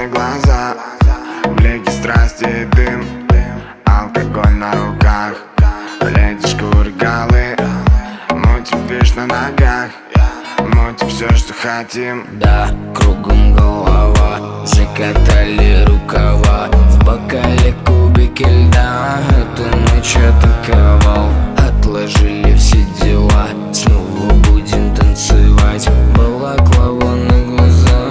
на глаза, блики страсти и дым, алкоголь на руках, леди шкуры голы, мутим движ на ногах, мутим все, что хотим. Да, кругом голова, закатали рукава, в бокале кубики льда, эту ночь атаковал. Отложили все дела, снова будем танцевать, балаклава на глаза.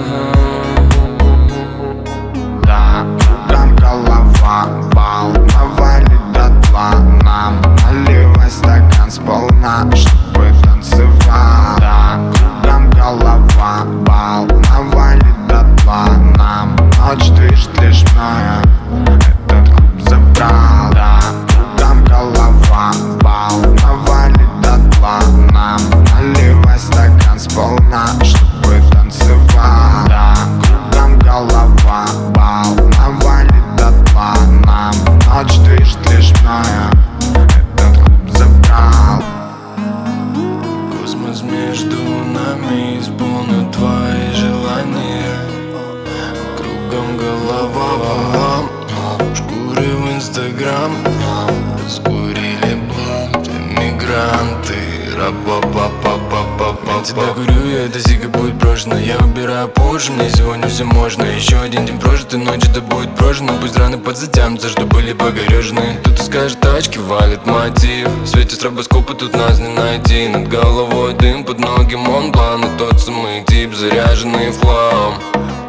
Да, кругом голова, бал навалит дотла, нам наливай стакан сполна, чтобы танцевал. Да, кругом голова, бал навалит дотла, нам ночь движет лишь мною, этот клуб забрал. Да, кругом голова, бал навалит дотла, нам наливай стакан сполна, чтобы танцевал. Да, кругом голова, бал навалит дотла, нам ночь движет лишь мною, этот клуб забрал. Космос между нами исполнит твои желания. Кругом голова, шкуры в Инстаграм, скурили блант, эмигранты, рапа-па-па-па-па-па. Я тебя курю, и эта сига будет брошена. Я выбираю позже, мне сегодня все можно. Еще один день прожит, и ночь это будет прожена. Пусть раны подзатянутся, что были погорежены. Тут скажет, тачки валит мотив. В свете стробоскопа тут нас не найти. Над головой дым, под ноги Монблан, и тот самый тип, заряженный в хлам.